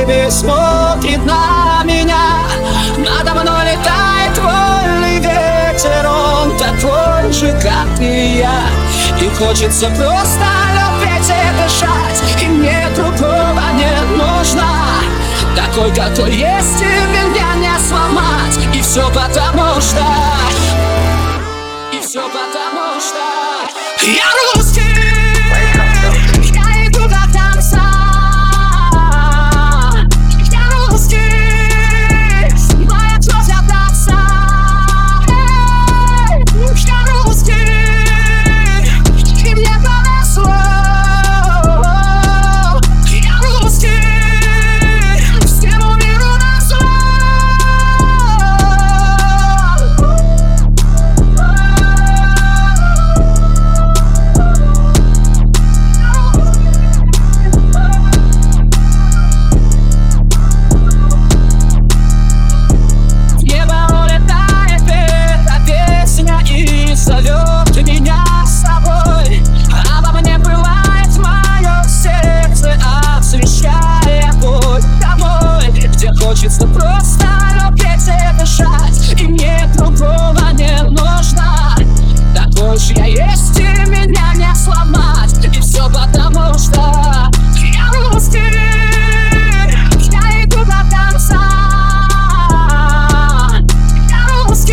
небе смотрит на меня. Надо мной летает вольный ветер, он такой же, как и я. И хочется просто любить и дышать, и мне другого не нужно. Такой, какой есть, и меня не сломать. И все потому что я русский. Я иду до конца. Я русский. Моя кровь от отца. Я русский. И мне повезло. Я русский. Всему миру назло. Зовет меня с собой, обо мне пылает мое сердце, освещая путь домой, где хочется просто любить и дышать, и мне другого не нужно. Такой же я есть, и меня не сломать. И все потому что я русский. Я иду до конца. Я русский.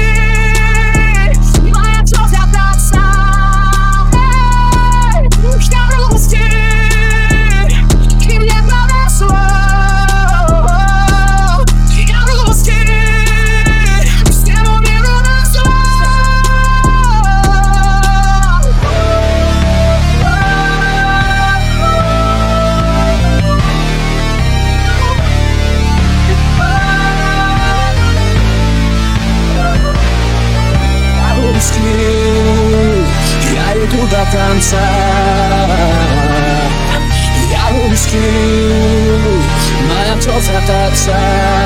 Я иду до конца. Я русский, моя кровь от отца.